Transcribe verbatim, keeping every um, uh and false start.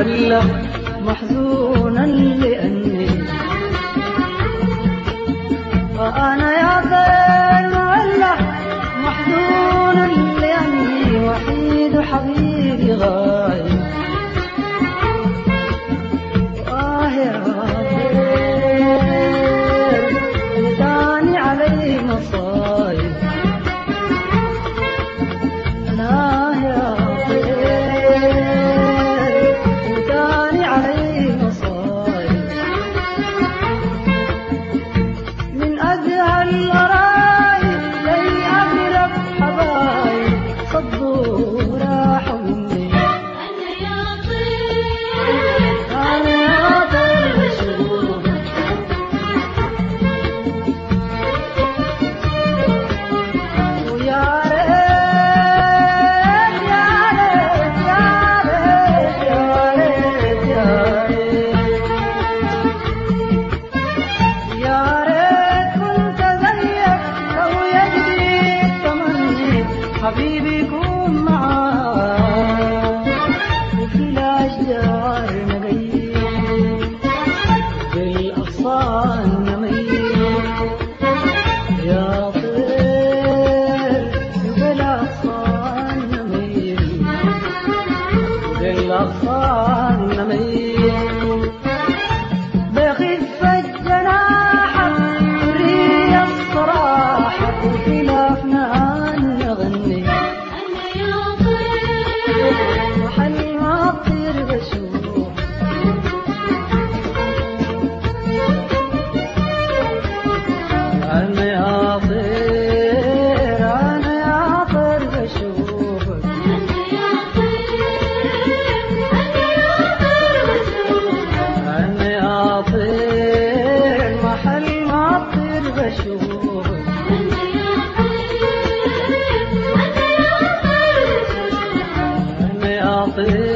معلق محزونا لأني وأنا يا طير معلق محزونا لأني وحيد حبيبي غايب. آه يا طير داني علي مصايب. أنا يا طير داني علي مصايب من أجهل الغرايب لي أقرب حبايب صدوا راحوا مني. أنا يا طير أنا يا طير بشوفك ويا ريت يا ريت يا ريت يا ريت يا ريت يا ريت كنت زيك لو يجري التمني حبيبي يكون معاك وفي الأشجار نغيب بالأغصان نميل. يا طير بالأغصان نميل بالأغصان نميل بخفة جناحك تري الصراحة وخلافنا نغني. أنا يا طير محل ما أطير بشوف أنا يا طير أنا يا طير بشوفك. أنا يا طير محل ما أطير بشوفك. أنا يا طير